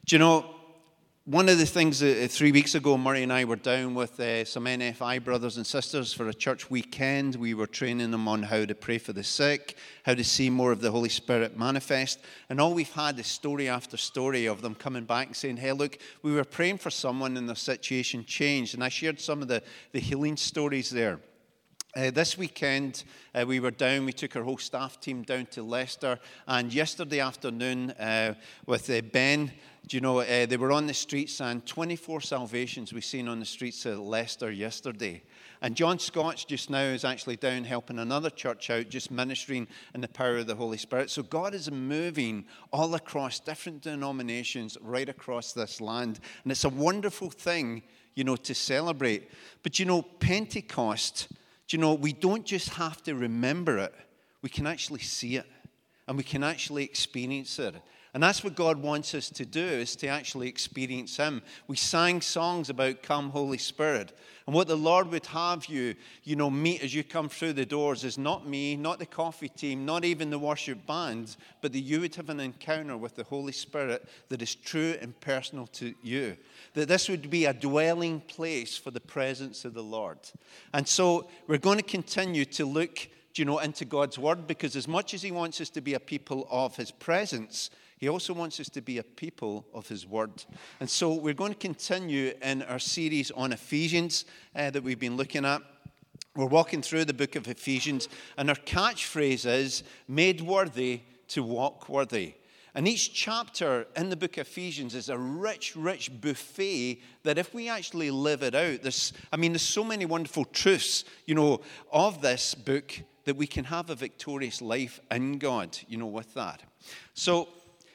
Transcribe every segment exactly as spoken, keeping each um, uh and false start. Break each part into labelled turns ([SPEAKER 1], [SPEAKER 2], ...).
[SPEAKER 1] Do you know, one of the things that three weeks ago, Murray and I were down with uh, some N F I brothers and sisters for a church weekend. We were training them on how to pray for the sick, how to see more of the Holy Spirit manifest. And all we've had is story after story of them coming back and saying, hey, look, we were praying for someone and their situation changed. And I shared some of the, the healing stories there. Uh, this weekend, uh, we were down, we took our whole staff team down to Leicester, and yesterday afternoon uh, with uh, Ben, do you know, uh, they were on the streets, and twenty-four salvations we've seen on the streets of Leicester yesterday. And John Scotch just now is actually down helping another church out, just ministering in the power of the Holy Spirit. So God is moving all across different denominations right across this land, and it's a wonderful thing, you know, to celebrate. But you know, Pentecost, do you know, we don't just have to remember it. We can actually see it. And we can actually experience it. And that's what God wants us to do, is to actually experience Him. We sang songs about Come Holy Spirit. And what the Lord would have you, you know, meet as you come through the doors is not me, not the coffee team, not even the worship band, but that you would have an encounter with the Holy Spirit that is true and personal to you. That this would be a dwelling place for the presence of the Lord. And so we're going to continue to look, you know, into God's Word, because as much as He wants us to be a people of His presence, He also wants us to be a people of His Word. And so we're going to continue in our series on Ephesians uh, that we've been looking at. We're walking through the book of Ephesians, and our catchphrase is, made worthy to walk worthy. And each chapter in the book of Ephesians is a rich, rich buffet that if we actually live it out, there's, I mean, there's so many wonderful truths, you know, of this book that we can have a victorious life in God, you know, with that. So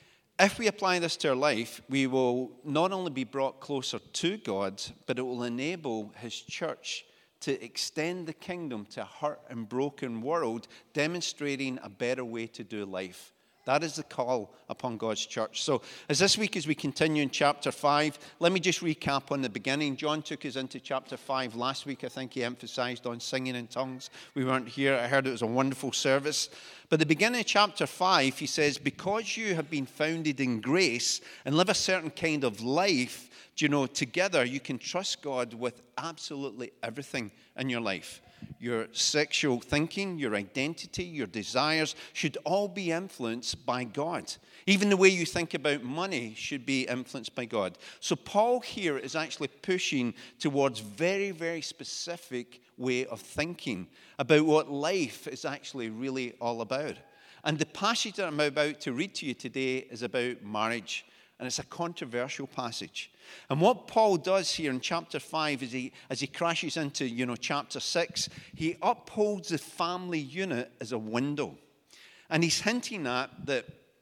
[SPEAKER 1] if we apply this to our life, we will not only be brought closer to God, but it will enable His church to extend the kingdom to a hurt and broken world, demonstrating a better way to do life. That is the call upon God's church. So as this week, as we continue in chapter five, let me just recap on the beginning. John took us into chapter five last week. I think he emphasized on singing in tongues. We weren't here. I heard it was a wonderful service. But the beginning of chapter five, he says, because you have been founded in grace and live a certain kind of life, you know, together, you can trust God with absolutely everything in your life. Your sexual thinking, your identity, your desires should all be influenced by God. Even the way you think about money should be influenced by God. So Paul here is actually pushing towards very, very specific way of thinking about what life is actually really all about. And the passage that I'm about to read to you today is about marriage. And it's a controversial passage. And what Paul does here in chapter five is he, as he crashes into, you know, chapter six, he upholds the family unit as a window. And he's hinting at that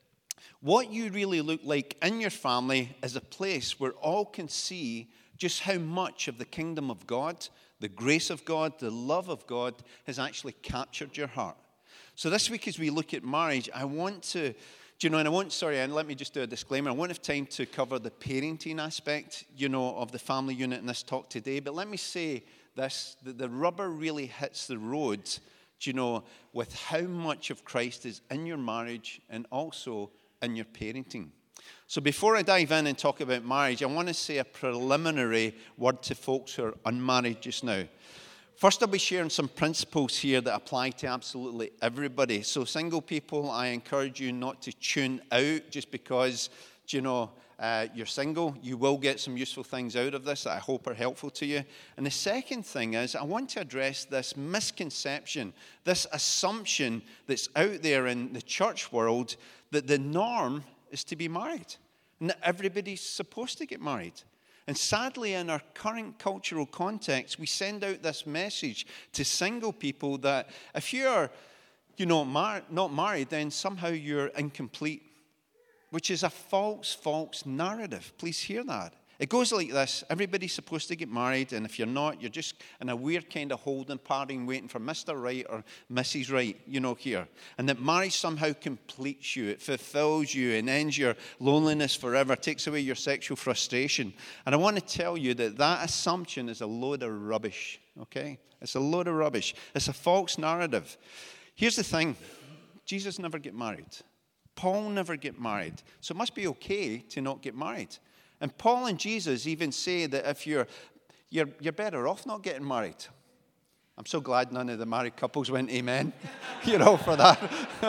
[SPEAKER 1] what you really look like in your family is a place where all can see just how much of the kingdom of God, the grace of God, the love of God has actually captured your heart. So this week as we look at marriage, I want to... Do you know, and I want, sorry, and let me just do a disclaimer. I won't have time to cover the parenting aspect, you know, of the family unit in this talk today. But let me say this, that the rubber really hits the road, do you know, with how much of Christ is in your marriage and also in your parenting. So before I dive in and talk about marriage, I want to say a preliminary word to folks who are unmarried just now. First, I'll be sharing some principles here that apply to absolutely everybody. So single people, I encourage you not to tune out just because, you know, uh, you're single. You will get some useful things out of this that I hope are helpful to you. And the second thing is, I want to address this misconception, this assumption that's out there in the church world that the norm is to be married and that everybody's supposed to get married. And sadly, in our current cultural context, we send out this message to single people that if you're, you know, mar- not married, then somehow you're incomplete, which is a false, false narrative. Please hear that. It goes like this. Everybody's supposed to get married, and if you're not, you're just in a weird kind of holding pattern waiting for Mister Right or Missus Right, you know, here. And that marriage somehow completes you. It fulfills you and ends your loneliness forever, takes away your sexual frustration. And I want to tell you that that assumption is a load of rubbish, okay? It's a load of rubbish. It's a false narrative. Here's the thing. Jesus never got married. Paul never get married. So it must be okay to not get married. And Paul and Jesus even say that if you're, you're, you're better off not getting married. I'm so glad none of the married couples went amen, you know, for that.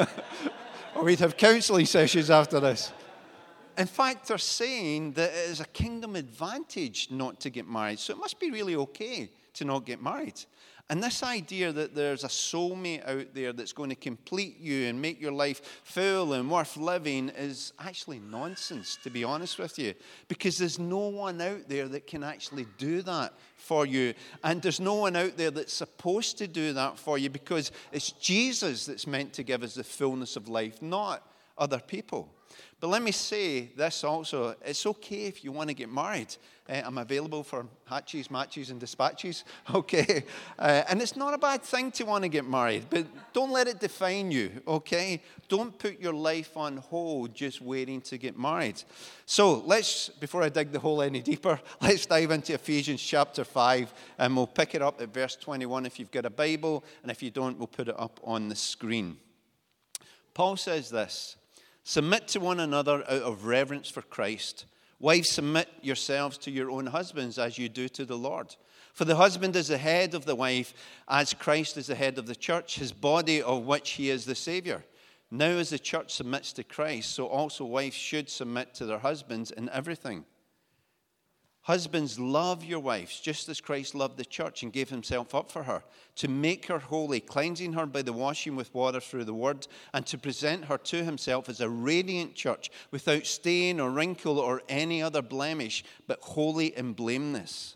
[SPEAKER 1] Or we'd have counseling sessions after this. In fact, they're saying that it is a kingdom advantage not to get married. So it must be really okay to not get married. And this idea that there's a soulmate out there that's going to complete you and make your life full and worth living is actually nonsense, to be honest with you. Because there's no one out there that can actually do that for you. And there's no one out there that's supposed to do that for you, because it's Jesus that's meant to give us the fullness of life, not other people. But let me say this also. It's okay if you want to get married. Uh, I'm available for hatches, matches, and dispatches. Okay. Uh, and it's not a bad thing to want to get married, but don't let it define you. Okay. Don't put your life on hold just waiting to get married. So let's, before I dig the hole any deeper, let's dive into Ephesians chapter five, and we'll pick it up at verse twenty-one if you've got a Bible, and if you don't, we'll put it up on the screen. Paul says this: submit to one another out of reverence for Christ. Wives, submit yourselves to your own husbands as you do to the Lord. For the husband is the head of the wife, as Christ is the head of the church, his body, of which he is the Savior. Now as the church submits to Christ, so also wives should submit to their husbands in everything. Husbands, love your wives, just as Christ loved the church and gave himself up for her, to make her holy, cleansing her by the washing with water through the word, and to present her to himself as a radiant church, without stain or wrinkle or any other blemish, but holy and blameless.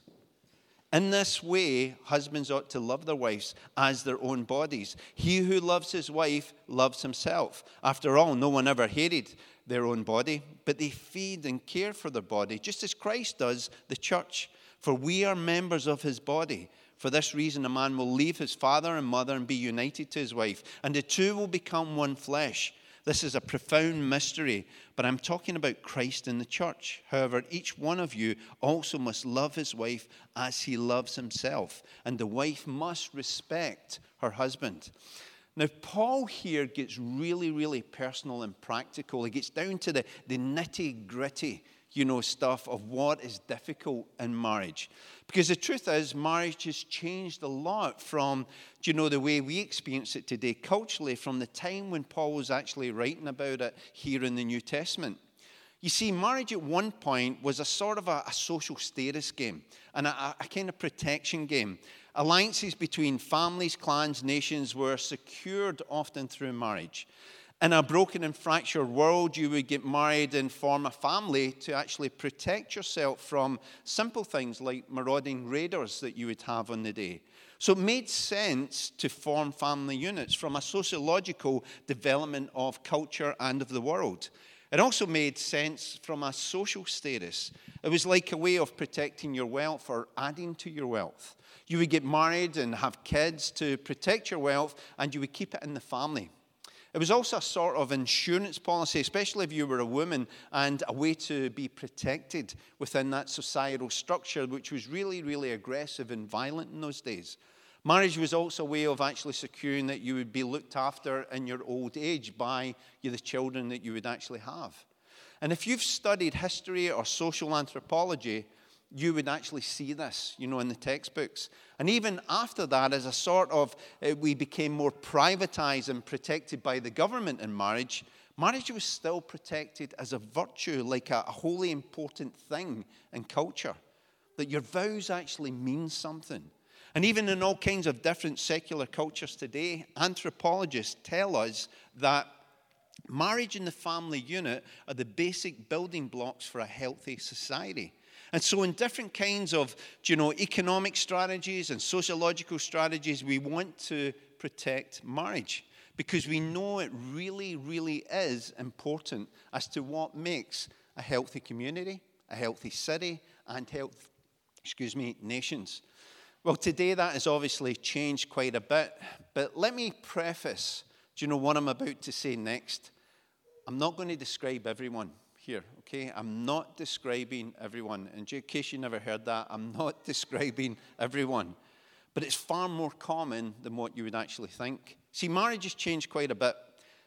[SPEAKER 1] In this way, husbands ought to love their wives as their own bodies. He who loves his wife loves himself. After all, no one ever hated their own body, but they feed and care for their body, just as Christ does the church. For we are members of his body. For this reason, a man will leave his father and mother and be united to his wife, and the two will become one flesh. This is a profound mystery, but I'm talking about Christ in the church. However, each one of you also must love his wife as he loves himself, and the wife must respect her husband. Now, Paul here gets really, really personal and practical. He gets down to the, the nitty-gritty, you know, stuff of what is difficult in marriage. Because the truth is, marriage has changed a lot from, you know, the way we experience it today culturally, from the time when Paul was actually writing about it here in the New Testament. You see, marriage at one point was a sort of a, a social status game and a, a kind of protection game. Alliances between families, clans, nations were secured often through marriage. In a broken and fractured world, you would get married and form a family to actually protect yourself from simple things like marauding raiders that you would have on the day. So it made sense to form family units from a sociological development of culture and of the world. It also made sense from a social status. It was like a way of protecting your wealth or adding to your wealth. You would get married and have kids to protect your wealth, and you would keep it in the family. It was also a sort of insurance policy, especially if you were a woman, and a way to be protected within that societal structure, which was really, really aggressive and violent in those days. Marriage was also a way of actually securing that you would be looked after in your old age by the children that you would actually have. And if you've studied history or social anthropology, you would actually see this, you know, in the textbooks. And even after that, as a sort of, uh, we became more privatized and protected by the government in marriage, marriage was still protected as a virtue, like a, a wholly important thing in culture. That your vows actually mean something. And even in all kinds of different secular cultures today, anthropologists tell us that marriage and the family unit are the basic building blocks for a healthy society. And so in different kinds of, you know, economic strategies and sociological strategies, we want to protect marriage because we know it really, really is important as to what makes a healthy community, a healthy city, and health, excuse me, nations. Well, today that has obviously changed quite a bit, but let me preface, do you know what I'm about to say next? I'm not going to describe everyone here, okay? I'm not describing everyone. In case you never heard that, I'm not describing everyone. But it's far more common than what you would actually think. See, marriage has changed quite a bit.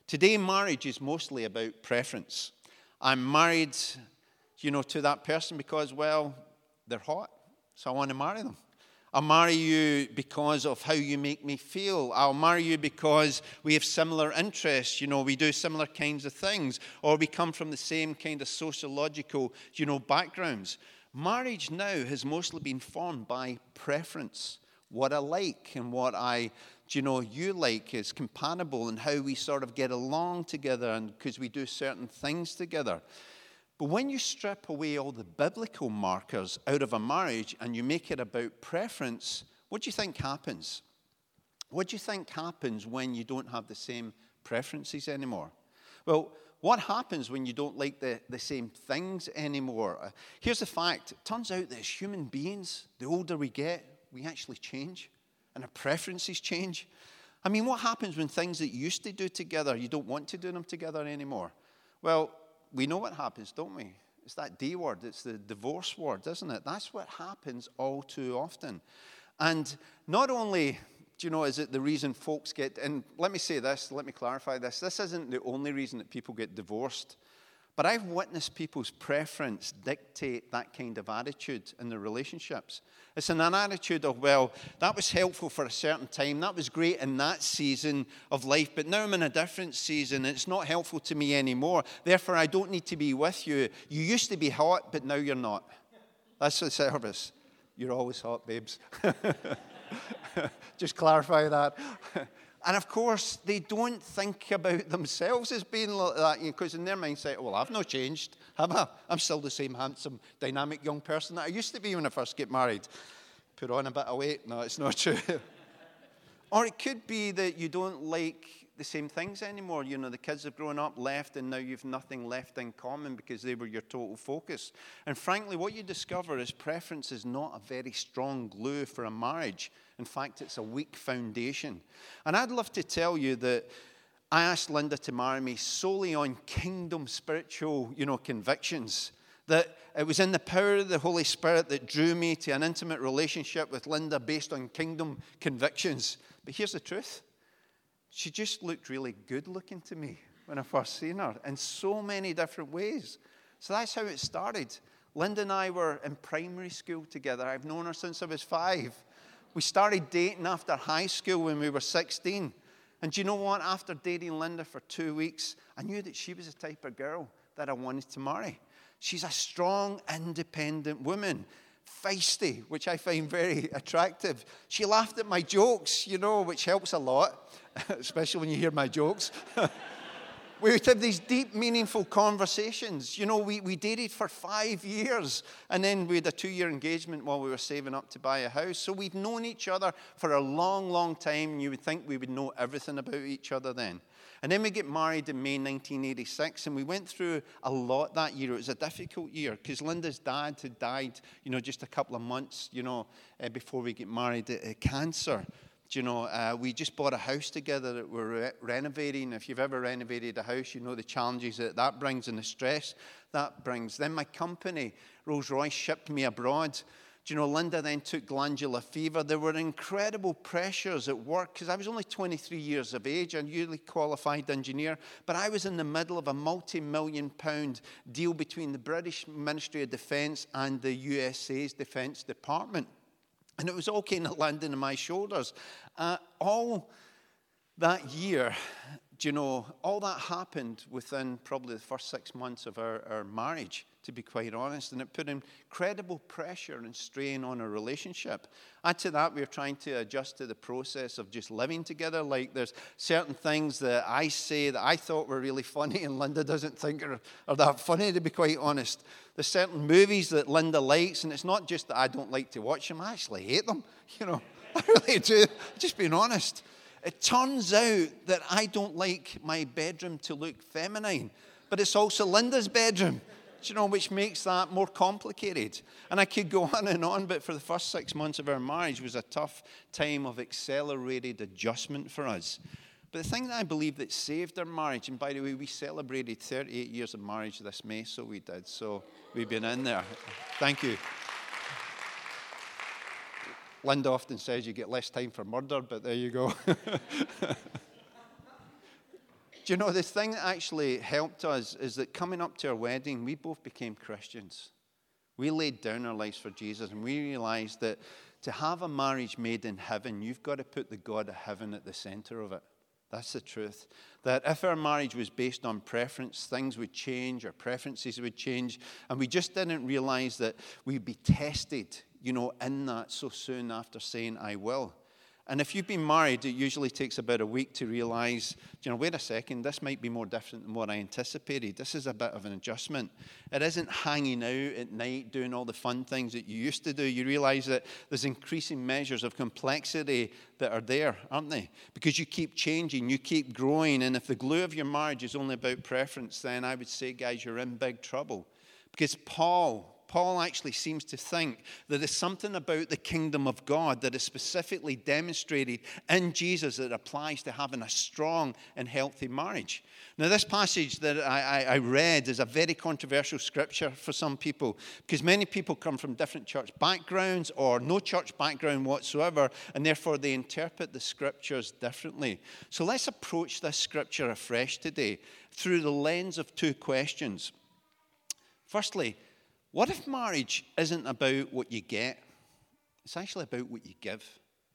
[SPEAKER 1] Today, marriage is mostly about preference. I'm married, you know, to that person because, well, they're hot, so I want to marry them. I'll marry you because of how you make me feel. I'll marry you because we have similar interests. You know, we do similar kinds of things, or we come from the same kind of sociological, you know, backgrounds. Marriage now has mostly been formed by preference. What I like and what I, you know, you like is compatible, and how we sort of get along together, and because we do certain things together. But when you strip away all the biblical markers out of a marriage and you make it about preference, what do you think happens? What do you think happens when you don't have the same preferences anymore? Well, what happens when you don't like the, the same things anymore? Uh, here's the fact. It turns out that as human beings, the older we get, we actually change, and our preferences change. I mean, what happens when things that you used to do together, you don't want to do them together anymore? Well, we know what happens, don't we? It's that D word. It's the divorce word, isn't it? That's what happens all too often. And not only, do you know, is it the reason folks get, and let me say this, let me clarify this. This isn't the only reason that people get divorced. But I've witnessed people's preference dictate that kind of attitude in their relationships. It's an attitude of, well, that was helpful for a certain time. That was great in that season of life. But now I'm in a different season. It's not helpful to me anymore. Therefore, I don't need to be with you. You used to be hot, but now you're not. That's the service. You're always hot, babes. Just clarify that. And of course, they don't think about themselves as being like that, because in their mindset, well, I've not changed, have I? I'm still the same handsome, dynamic young person that I used to be when I first get married. Put on a bit of weight. No, it's not true. Or it could be that you don't like the same things anymore. You know, the kids have grown up, left, and now you've nothing left in common because they were your total focus. And frankly, what you discover is preference is not a very strong glue for a marriage. In fact, it's a weak foundation. And I'd love to tell you that I asked Linda to marry me solely on kingdom spiritual, you know, convictions. That it was in the power of the Holy Spirit that drew me to an intimate relationship with Linda based on kingdom convictions. But here's the truth. She just looked really good looking to me when I first seen her in so many different ways. So that's how it started. Linda and I were in primary school together. I've known her since I was five. We started dating after high school when we were sixteen. And do you know what? After dating Linda for two weeks, I knew that she was the type of girl that I wanted to marry. She's a strong, independent woman. Feisty, which I find very attractive. She laughed at my jokes, you know, which helps a lot, especially when you hear my jokes. We would have these deep, meaningful conversations. You know, we, we dated for five years, and then we had a two-year engagement while we were saving up to buy a house. So we've known each other for a long, long time, and you would think we would know everything about each other then. And then we get married in May nineteen eighty-six, and we went through a lot that year. It was a difficult year because Linda's dad had died, you know, just a couple of months, you know, uh, before we get married, uh, cancer. You know, uh, we just bought a house together that we're re- renovating. If you've ever renovated a house, you know the challenges that that brings and the stress that brings. Then my company, Rolls-Royce, shipped me abroad. Do you know, Linda then took glandular fever. There were incredible pressures at work because I was only twenty-three years of age, a newly qualified engineer, but I was in the middle of a multi-million pound deal between the British Ministry of Defence and the U S A's Defence Department. And it was all kind of landing on my shoulders. Uh, all that year, do you know, all that happened within probably the first six months of our, our marriage, to be quite honest. And it put incredible pressure and strain on our relationship. Add to that, we were trying to adjust to the process of just living together. Like there's certain things that I say that I thought were really funny and Linda doesn't think are, are that funny, to be quite honest. There's certain movies that Linda likes, and it's not just that I don't like to watch them. I actually hate them, you know. I really do. Just being honest. It turns out that I don't like my bedroom to look feminine, but it's also Linda's bedroom, you know, which makes that more complicated. And I could go on and on, but for the first six months of our marriage was a tough time of accelerated adjustment for us. But the thing that I believe that saved our marriage, and by the way, we celebrated thirty-eight years of marriage this May, so we did. So we've been in there. Thank you. Linda often says you get less time for murder, but there you go. Do you know, the thing that actually helped us is that coming up to our wedding, we both became Christians. We laid down our lives for Jesus, and we realized that to have a marriage made in heaven, you've got to put the God of heaven at the center of it. That's the truth. That if our marriage was based on preference, things would change, our preferences would change, and we just didn't realize that we'd be tested, you know, in that so soon after saying, I will. And if you've been married, it usually takes about a week to realize, you know, wait a second, this might be more different than what I anticipated. This is a bit of an adjustment. It isn't hanging out at night doing all the fun things that you used to do. You realize that there's increasing measures of complexity that are there, aren't they? Because you keep changing, you keep growing. And if the glue of your marriage is only about preference, then I would say, guys, you're in big trouble. Because Paul... Paul actually seems to think that there's something about the kingdom of God that is specifically demonstrated in Jesus that applies to having a strong and healthy marriage. Now, this passage that I, I, I read is a very controversial scripture for some people because many people come from different church backgrounds or no church background whatsoever, and therefore they interpret the scriptures differently. So let's approach this scripture afresh today through the lens of two questions. Firstly, what if marriage isn't about what you get? It's actually about what you give.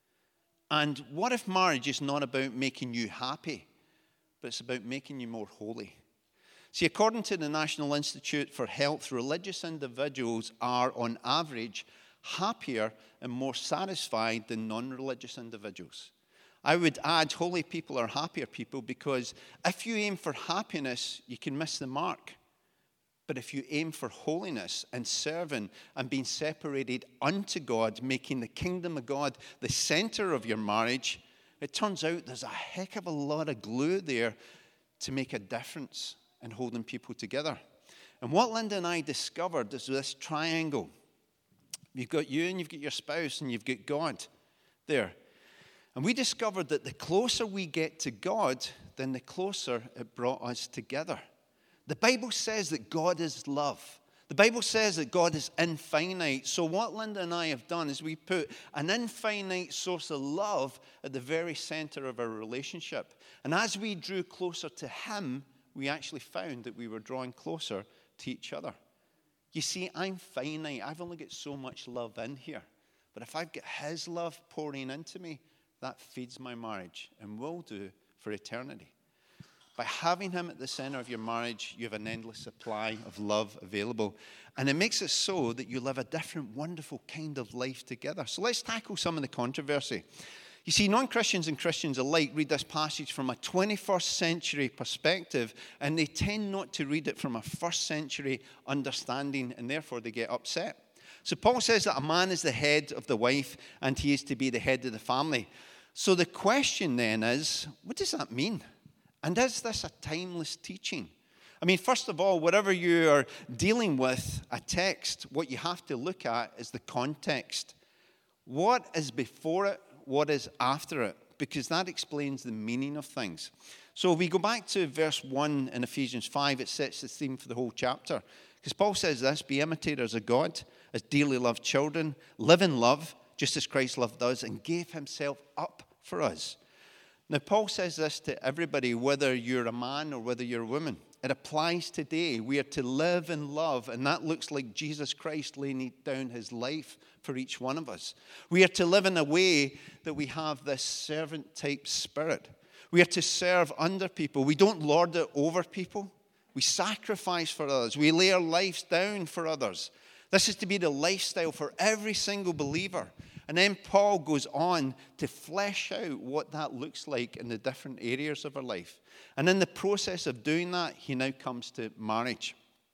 [SPEAKER 1] And what if marriage is not about making you happy, but it's about making you more holy? See, according to the National Institute for Health, religious individuals are, on average, happier and more satisfied than non-religious individuals. I would add holy people are happier people because if you aim for happiness, you can miss the mark. But if you aim for holiness and serving and being separated unto God, making the kingdom of God the center of your marriage, it turns out there's a heck of a lot of glue there to make a difference in holding people together. And what Linda and I discovered is this triangle. You've got you and you've got your spouse and you've got God there. And we discovered that the closer we get to God, then the closer it brought us together. The Bible says that God is love. The Bible says that God is infinite. So what Linda and I have done is we put an infinite source of love at the very center of our relationship. And as we drew closer to Him, we actually found that we were drawing closer to each other. You see, I'm finite. I've only got so much love in here. But if I've got His love pouring into me, that feeds my marriage and will do for eternity. By having Him at the center of your marriage, you have an endless supply of love available. And it makes it so that you live a different, wonderful kind of life together. So let's tackle some of the controversy. You see, non-Christians and Christians alike read this passage from a twenty-first century perspective, and they tend not to read it from a first century understanding, and therefore they get upset. So Paul says that a man is the head of the wife, and he is to be the head of the family. So the question then is, what does that mean? And is this a timeless teaching? I mean, first of all, whatever you are dealing with, a text, what you have to look at is the context. What is before it? What is after it? Because that explains the meaning of things. So if we go back to verse one in Ephesians five, it sets the theme for the whole chapter. Because Paul says this, be imitators of God, as dearly loved children, live in love, just as Christ loved us, and gave Himself up for us. Now, Paul says this to everybody, whether you're a man or whether you're a woman. It applies today. We are to live in love, and that looks like Jesus Christ laying down His life for each one of us. We are to live in a way that we have this servant-type spirit. We are to serve under people. We don't lord it over people. We sacrifice for others. We lay our lives down for others. This is to be the lifestyle for every single believer. And then Paul goes on to flesh out what that looks like in the different areas of our life. And in the process of doing that, he now comes to marriage.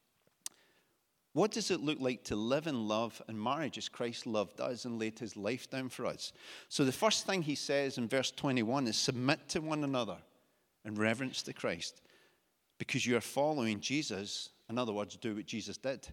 [SPEAKER 1] What does it look like to live in love and marriage as Christ loved us and laid His life down for us? So the first thing he says in verse twenty-one is submit to one another in reverence to Christ. Because you are following Jesus. In other words, do what Jesus did.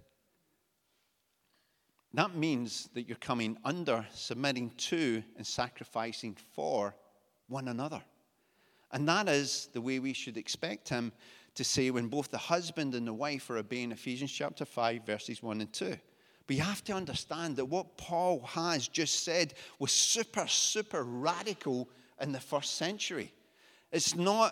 [SPEAKER 1] That means that you're coming under, submitting to, and sacrificing for one another. And that is the way we should expect Him to say when both the husband and the wife are obeying Ephesians chapter five, verses one and two. But you have to understand that what Paul has just said was super, super radical in the first century. It's not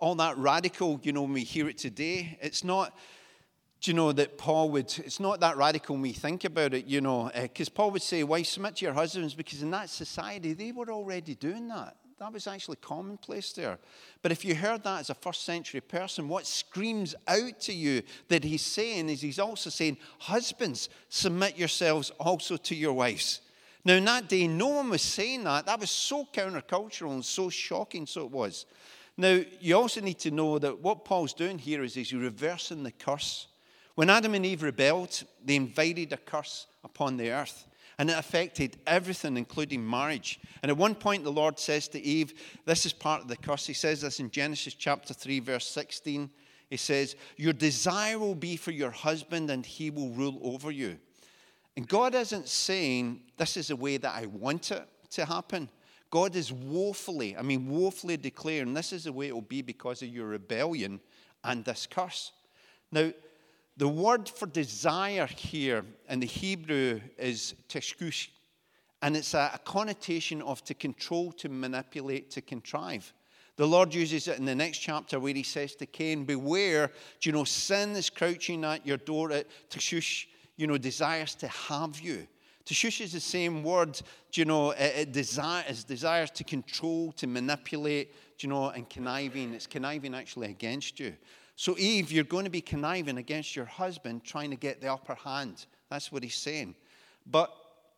[SPEAKER 1] all that radical, you know, when we hear it today. It's not, do you know, that Paul would, it's not that radical when we think about it, you know, because uh, Paul would say, wives, submit to your husbands, because in that society, they were already doing that. That was actually commonplace there. But if you heard that as a first century person, what screams out to you that he's saying is he's also saying, husbands, submit yourselves also to your wives. Now, in that day, no one was saying that. That was so countercultural and so shocking, so it was. Now, you also need to know that what Paul's doing here is he's reversing the curse. When Adam and Eve rebelled, they invited a curse upon the earth. And it affected everything, including marriage. And at one point, the Lord says to Eve, this is part of the curse. He says this in Genesis chapter three, verse sixteen. He says, your desire will be for your husband, and he will rule over you. And God isn't saying, this is the way that I want it to happen. God is woefully, I mean, woefully declaring, this is the way it will be because of your rebellion and this curse. Now, the word for desire here in the Hebrew is teshkush, and it's a, a connotation of to control, to manipulate, to contrive. The Lord uses it in the next chapter where he says to Cain, beware, do you know, sin is crouching at your door. Teshkush, you know, desires to have you. Teshkush is the same word, do you know, it, it desire, it desires to control, to manipulate, do you know, and conniving. It's conniving actually against you. So, Eve, you're going to be conniving against your husband, trying to get the upper hand. That's what he's saying. But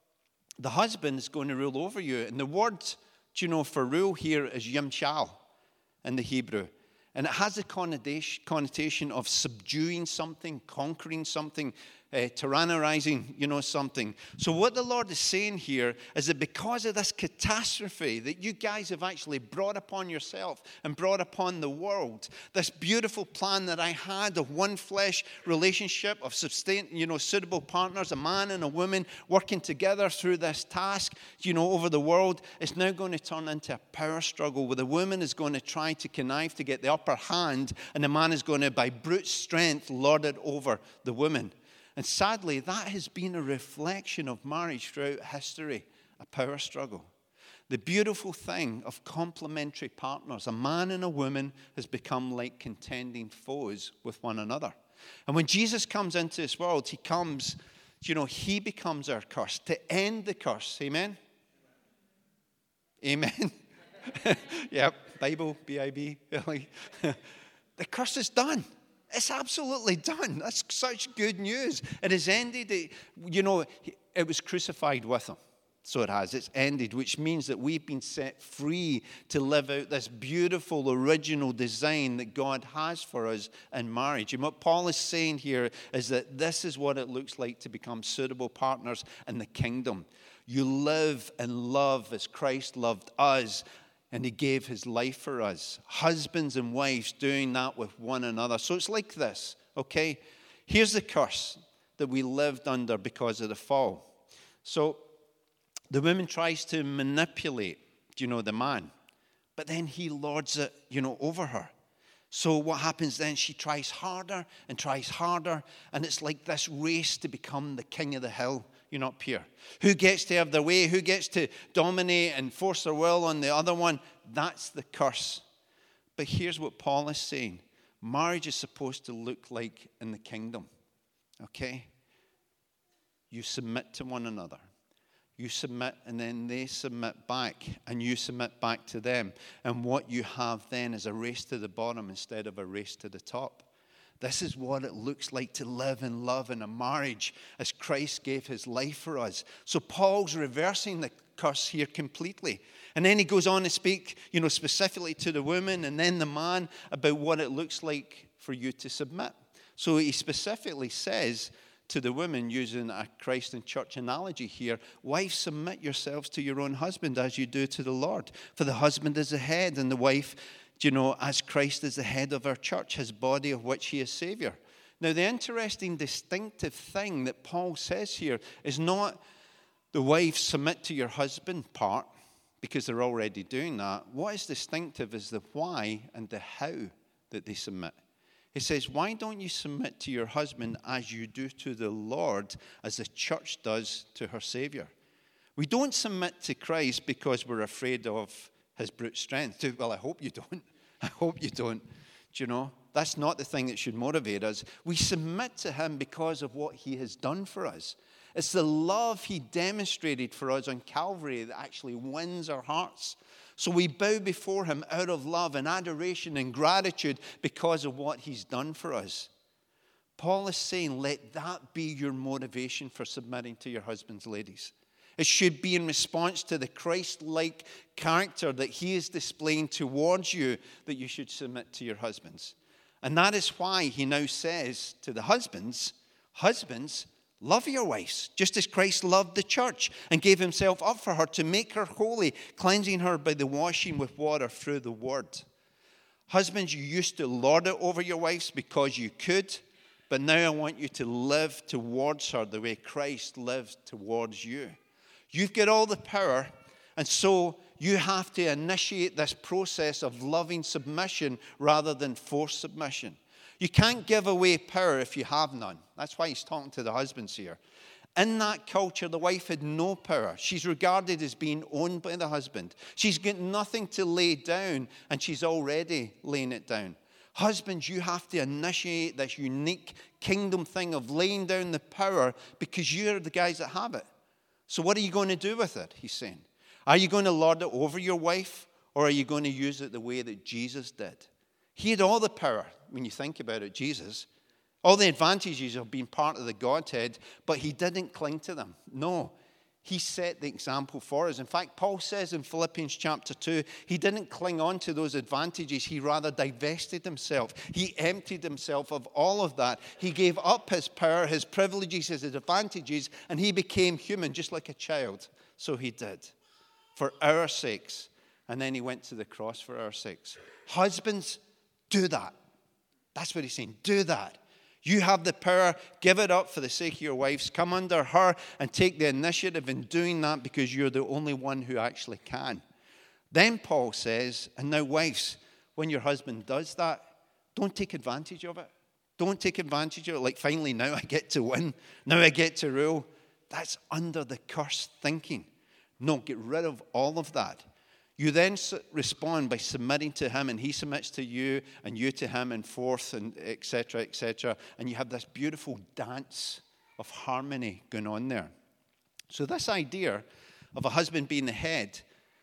[SPEAKER 1] the husband is going to rule over you. And the word, do you know, for rule here is yimshal in the Hebrew. And it has a connotation of subduing something, conquering something, uh, tyrannizing, you know, something. So what the Lord is saying here is that because of this catastrophe that you guys have actually brought upon yourself and brought upon the world, this beautiful plan that I had of one flesh relationship, of sustain, you know, suitable partners, a man and a woman working together through this task, you know, over the world, is now going to turn into a power struggle where the woman is going to try to connive to get the upper hand, and the man is going to, by brute strength, lord it over the woman. And sadly, that has been a reflection of marriage throughout history, a power struggle. The beautiful thing of complementary partners, a man and a woman, has become like contending foes with one another. And when Jesus comes into this world, he comes, you know, he becomes our curse to end the curse. Amen? Amen. Yep, Bible, B I B. The curse is done. It's absolutely done. That's such good news. It has ended. It, you know, it was crucified with him. So it has. It's ended, which means that we've been set free to live out this beautiful original design that God has for us in marriage. And what Paul is saying here is that this is what it looks like to become suitable partners in the kingdom. You live and love as Christ loved us, and he gave his life for us. Husbands and wives doing that with one another. So it's like this, okay? Here's the curse that we lived under because of the fall. So the woman tries to manipulate, you know, the man. But then he lords it, you know, over her. So what happens then? She tries harder and tries harder. And it's like this race to become the king of the hill. You're up here. Who gets to have their way? Who gets to dominate and force their will on the other one? That's the curse. But here's what Paul is saying. Marriage is supposed to look like in the kingdom. Okay? You submit to one another. You submit, and then they submit back, and you submit back to them. And what you have then is a race to the bottom instead of a race to the top. This is what it looks like to live and love in a marriage as Christ gave his life for us. So Paul's reversing the curse here completely. And then he goes on to speak, you know, specifically to the woman and then the man about what it looks like for you to submit. So he specifically says to the woman, using a Christ and church analogy here, wives, submit yourselves to your own husband as you do to the Lord. For the husband is the head, and the wife, do you know, as Christ is the head of our church, his body, of which he is Savior. Now, the interesting, distinctive thing that Paul says here is not the wife submit to your husband part, because they're already doing that. What is distinctive is the why and the how that they submit. He says, why don't you submit to your husband as you do to the Lord, as the church does to her Savior? We don't submit to Christ because we're afraid of his brute strength. Well, I hope you don't. I hope you don't. Do you know? That's not the thing that should motivate us. We submit to him because of what he has done for us. It's the love he demonstrated for us on Calvary that actually wins our hearts. So we bow before him out of love and adoration and gratitude because of what he's done for us. Paul is saying, let that be your motivation for submitting to your husbands, ladies. It should be in response to the Christ-like character that he is displaying towards you that you should submit to your husbands. And that is why he now says to the husbands, husbands, love your wives, just as Christ loved the church and gave himself up for her to make her holy, cleansing her by the washing with water through the word. Husbands, you used to lord it over your wives because you could, but now I want you to live towards her the way Christ lived towards you. You've got all the power, and so you have to initiate this process of loving submission rather than forced submission. You can't give away power if you have none. That's why he's talking to the husbands here. In that culture, the wife had no power. She's regarded as being owned by the husband. She's got nothing to lay down, and she's already laying it down. Husbands, you have to initiate this unique kingdom thing of laying down the power because you're the guys that have it. So what are you going to do with it, he's saying? Are you going to lord it over your wife, or are you going to use it the way that Jesus did? He had all the power, when you think about it, Jesus. All the advantages of being part of the Godhead, but he didn't cling to them. No, he set the example for us. In fact, Paul says in Philippians chapter two, he didn't cling on to those advantages. He rather divested himself. He emptied himself of all of that. He gave up his power, his privileges, his advantages, and he became human, just like a child. So he did, for our sakes. And then he went to the cross for our sakes. Husbands, do that. That's what he's saying. Do that. You have the power. Give it up for the sake of your wives. Come under her and take the initiative in doing that because you're the only one who actually can. Then Paul says, and now wives, when your husband does that, don't take advantage of it. Don't take advantage of it. Like, finally, now I get to win. Now I get to rule. That's under the curse thinking. No, get rid of all of that. You then respond by submitting to him, and he submits to you, and you to him, and forth, and et cetera, et cetera. And you have this beautiful dance of harmony going on there. So this idea of a husband being the head,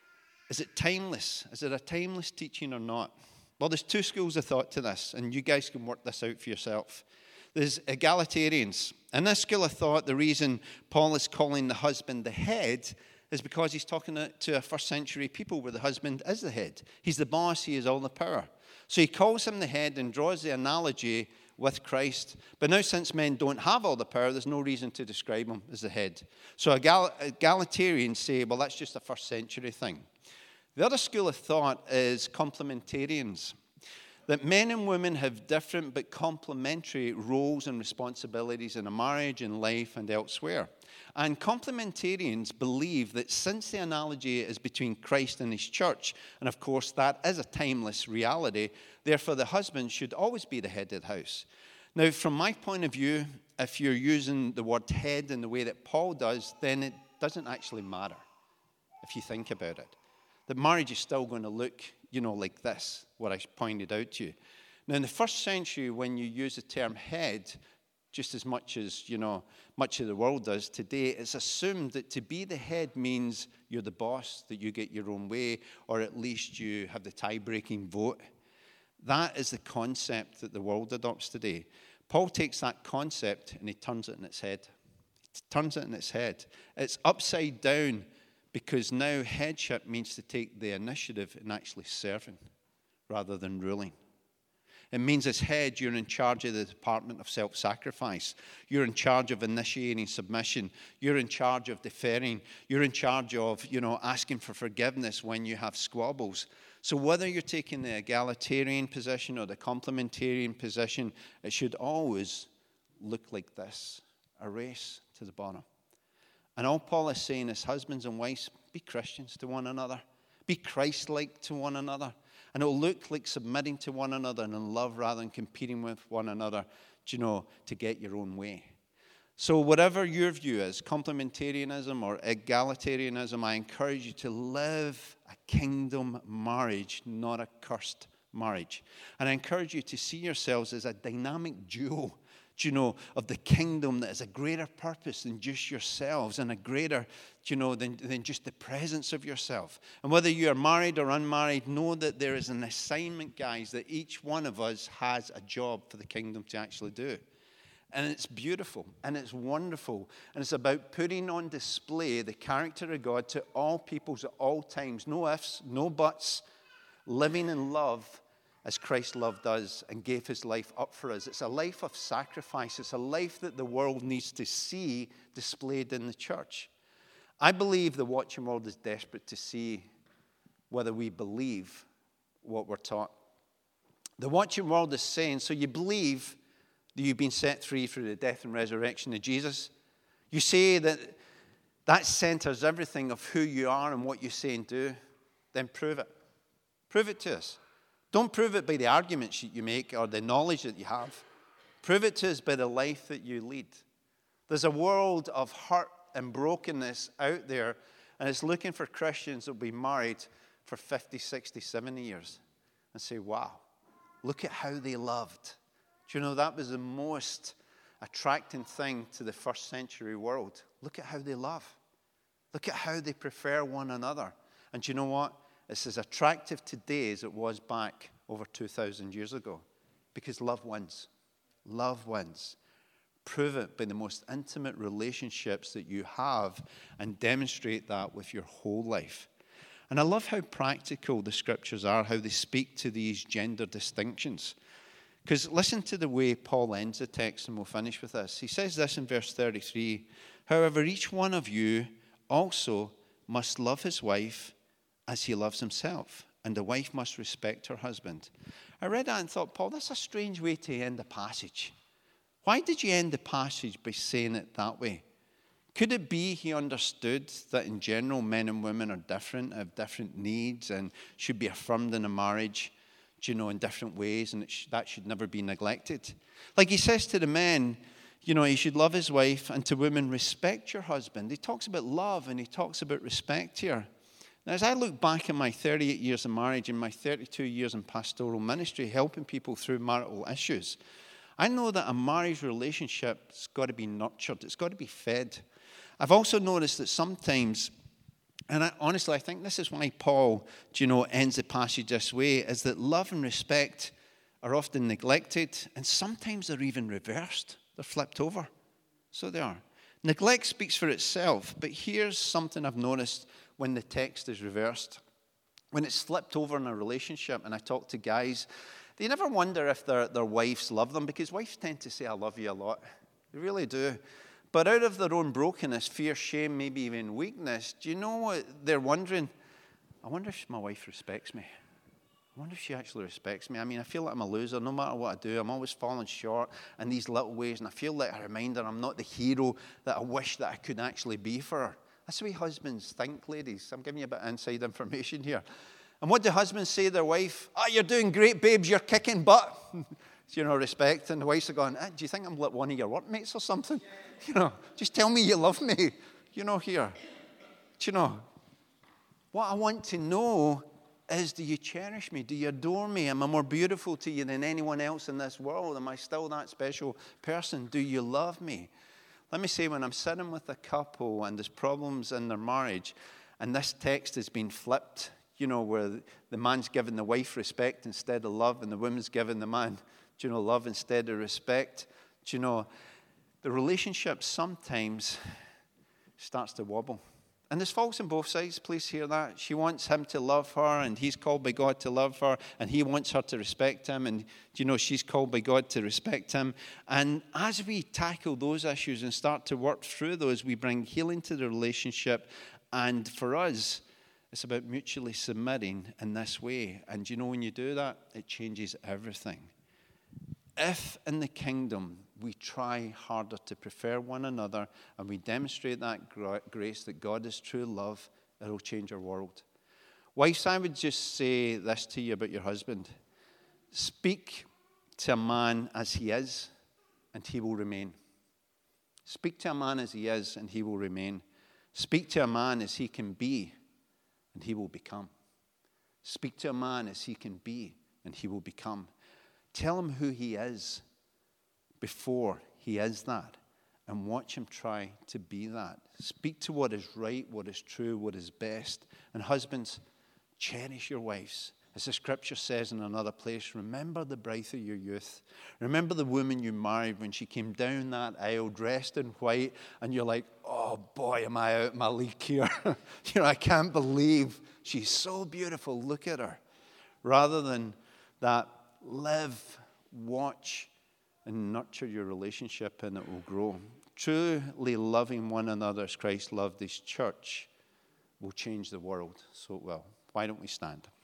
[SPEAKER 1] is it timeless? Is it a timeless teaching or not? Well, there's two schools of thought to this, and you guys can work this out for yourself. There's egalitarians. In this school of thought, the reason Paul is calling the husband the head is because he's talking to a first century people where the husband is the head. He's the boss, he has all the power. So he calls him the head and draws the analogy with Christ. But now since men don't have all the power, there's no reason to describe him as the head. So egalitarians say, well, that's just a first century thing. The other school of thought is complementarians. That men and women have different but complementary roles and responsibilities in a marriage, in life, and elsewhere. And complementarians believe that since the analogy is between Christ and his church, and of course that is a timeless reality, therefore the husband should always be the head of the house. Now, from my point of view, if you're using the word head in the way that Paul does, then it doesn't actually matter, if you think about it. The marriage is still going to look, you know, like this, what I pointed out to you. Now, in the first century, when you use the term head, just as much as, you know, much of the world does today, it's assumed that to be the head means you're the boss, that you get your own way, or at least you have the tie-breaking vote. That is the concept that the world adopts today. Paul takes that concept and he turns it in its head. He turns it in its head. It's upside down because now headship means to take the initiative in actually serving rather than ruling. It means as head, you're in charge of the department of self-sacrifice. You're in charge of initiating submission. You're in charge of deferring. You're in charge of, you know, asking for forgiveness when you have squabbles. So whether you're taking the egalitarian position or the complementarian position, it should always look like this, a race to the bottom. And all Paul is saying is, husbands and wives, be Christians to one another. Be Christ-like to one another. And it'll look like submitting to one another and in love rather than competing with one another, you know, to get your own way. So whatever your view is, complementarianism or egalitarianism, I encourage you to live a kingdom marriage, not a cursed marriage. And I encourage you to see yourselves as a dynamic duo, do you know, of the kingdom that has a greater purpose than just yourselves and a greater, do you know, than, than just the presence of yourself. And whether you are married or unmarried, know that there is an assignment, guys, that each one of us has a job for the kingdom to actually do. And it's beautiful, and it's wonderful, and it's about putting on display the character of God to all peoples at all times. No ifs, no buts, living in love as Christ loved us and gave his life up for us. It's a life of sacrifice. It's a life that the world needs to see displayed in the church. I believe the watching world is desperate to see whether we believe what we're taught. The watching world is saying, so you believe that you've been set free through the death and resurrection of Jesus. You say that that centers everything of who you are and what you say and do. Then prove it. Prove it to us. Don't prove it by the arguments that you make or the knowledge that you have. Prove it to us by the life that you lead. There's a world of hurt and brokenness out there, and it's looking for Christians that will be married for fifty, sixty, seventy years and say, wow, look at how they loved. Do you know, that was the most attracting thing to the first century world. Look at how they love. Look at how they prefer one another. And do you know what? It's as attractive today as it was back over two thousand years ago. Because love wins. Love wins. Prove it by the most intimate relationships that you have and demonstrate that with your whole life. And I love how practical the scriptures are, how they speak to these gender distinctions. Because listen to the way Paul ends the text, and we'll finish with this. He says this in verse thirty-three, however, each one of you also must love his wife as he loves himself, and the wife must respect her husband. I read that and thought, Paul, that's a strange way to end the passage. Why did you end the passage by saying it that way? Could it be he understood that in general men and women are different, have different needs, and should be affirmed in a marriage, you know, in different ways, and it sh- that should never be neglected? Like he says to the men, you know, he should love his wife, and to women, respect your husband. He talks about love and he talks about respect here. Now, as I look back at my thirty-eight years of marriage and my thirty-two years in pastoral ministry, helping people through marital issues, I know that a marriage relationship's got to be nurtured. It's got to be fed. I've also noticed that sometimes, and I, honestly, I think this is why Paul, you know, ends the passage this way, is that love and respect are often neglected, and sometimes they're even reversed. They're flipped over. So they are. Neglect speaks for itself, but here's something I've noticed when the text is reversed. When it's flipped over in a relationship, and I talk to guys, they never wonder if their, their wives love them, because wives tend to say, I love you a lot. They really do. But out of their own brokenness, fear, shame, maybe even weakness, do you know what they're wondering? I wonder if my wife respects me. I wonder if she actually respects me. I mean, I feel like I'm a loser no matter what I do. I'm always falling short in these little ways, and I feel like a reminder I'm not the hero that I wish that I could actually be for her. That's the way husbands think, ladies. I'm giving you a bit of inside information here. And what do husbands say to their wife? Oh, you're doing great, babes. You're kicking butt. You know, respect. And the wives are going, eh, do you think I'm like one of your workmates or something? You know, just tell me you love me. You know, here. Do you know? What I want to know is, do you cherish me? Do you adore me? Am I more beautiful to you than anyone else in this world? Am I still that special person? Do you love me? Let me say, when I'm sitting with a couple and there's problems in their marriage, and this text has been flipped, you know, where the man's giving the wife respect instead of love, and the woman's giving the man, do you know, love instead of respect. Do you know, the relationship sometimes starts to wobble. And there's faults on both sides, please hear that. She wants him to love her, and he's called by God to love her, and he wants her to respect him, and, you know, she's called by God to respect him. And as we tackle those issues and start to work through those, we bring healing to the relationship. And for us, it's about mutually submitting in this way. And, you know, when you do that, it changes everything. If in the kingdom we try harder to prefer one another and we demonstrate that grace that God is true love, it'll change our world. Wives, I would just say this to you about your husband. Speak to a man as he is, and he will remain. Speak to a man as he is, and he will remain. Speak to a man as he can be, and he will become. Speak to a man as he can be, and he will become. Tell him who he is before he is that, and watch him try to be that. Speak to what is right, what is true, what is best. And husbands, cherish your wives. As the scripture says in another place, remember the bride of your youth. Remember the woman you married when she came down that aisle dressed in white, and you're like, oh boy, am I out my league here. You know, I can't believe she's so beautiful. Look at her. Rather than that, live, watch, and nurture your relationship, and it will grow. Truly loving one another as Christ loved his church will change the world. So it will. Why don't we stand?